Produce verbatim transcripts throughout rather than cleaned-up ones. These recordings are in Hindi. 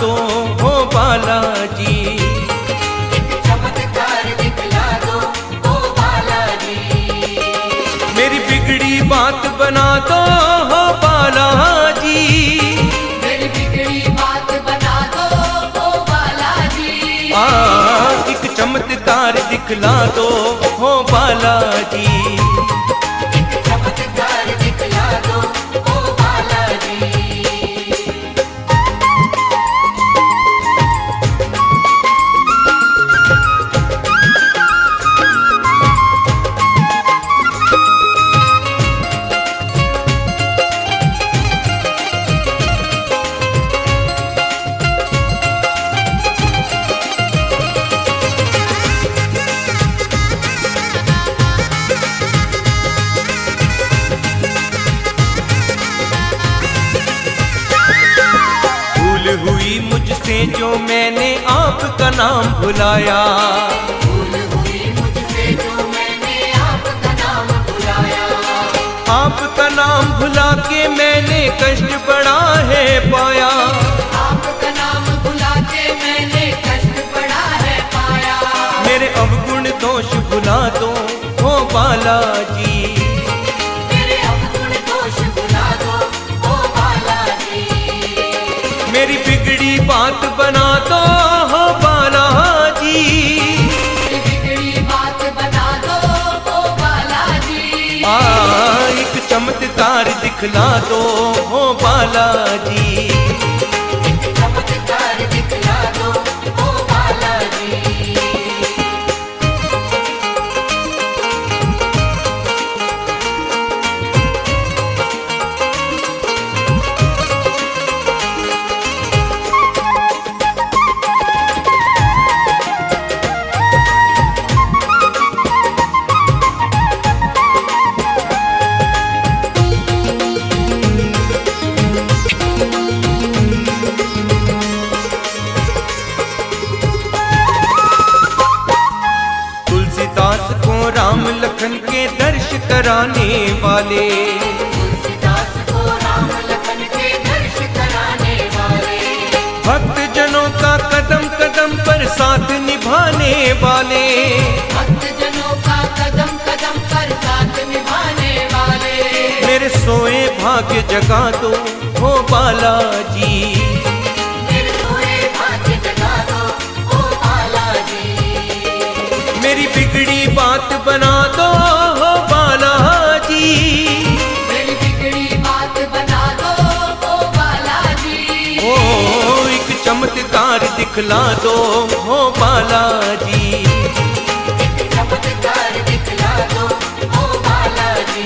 दो हो बालाजी। एक चमत्कार दिखला दो ओ बालाजी। मेरी बिगड़ी बात बना दो हो बालाजी। मेरी बिगड़ी बात बना दो ओ बालाजी। आ एक चमत्कार दिखला दो हो बालाजी। एक चमत्कार दिखला दो ओ बालाजी। हुई मुझसे जो मैंने आपका नाम भुलाया। भूल हुई मुझसे जो मैंने आपका नाम भुलाया। आपका नाम भुला के मैंने कष्ट बड़ा है पाया। आपका नाम भुला के मैंने कष्ट बड़ा है पाया। मेरे अवगुण दोष भुला दो हो बालाजी। मेरे अवगुण दोष भुला दो ओ बालाजी। मेरी बिगड़ी बात बना दो हो बालाजी। मेरी बिगड़ी बात बना दो ओ बालाजी। आ एक चमत्कार दिखला दो हो बालाजी। एक चमत्कार दिखला दो ओ बालाजी। तुलसीदास को राम लखन के दर्श कराने वाले। तुलसीदास को राम लखन के दर्श कराने वाले। भक्त जनों का कदम कदम पर साथ निभाने वाले। भक्त जनों का कदम कदम पर साथ निभाने वाले। मेरे सोए भाग्य जगा दो हो बालाजी। मेरे सोए भाग्य जगा दो ओ बालाजी। मेरी बिगड़ी बात बना दो हो बालाजी। मेरी बिगड़ी बात बना दो ओ बालाजी। ओ एक चमत्कार दिखला दो हो बालाजी। एक चमत्कार दिखला दो ओ बालाजी।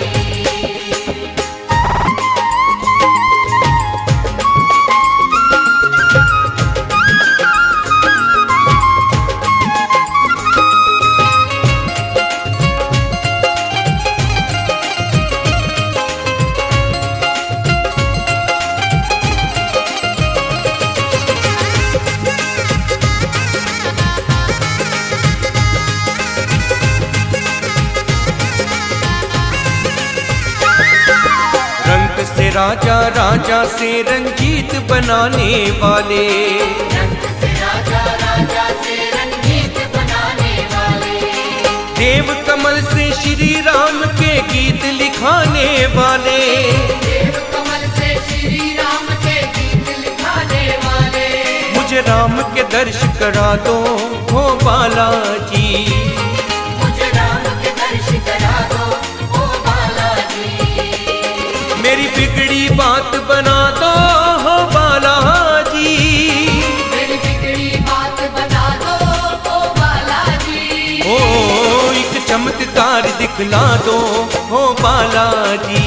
रंग से राजा राजा से रंजीत बनाने वाले। रंग से राजा राजा से रंगीत बनाने वाले। देव कमल से श्री राम के गीत लिखाने वाले। देव कमल से श्री राम के गीत लिखाने वाले। मुझे राम के दर्श करा दो हो बालाजी। मुझे राम के दर्श करा दो ओ बालाजी। मेरी बिगड़ी बात बना दो हो बालाजी। मेरी बिगड़ी बात बना दो ओ बालाजी। ओ एक चमत्कार दिखला दो हो बालाजी।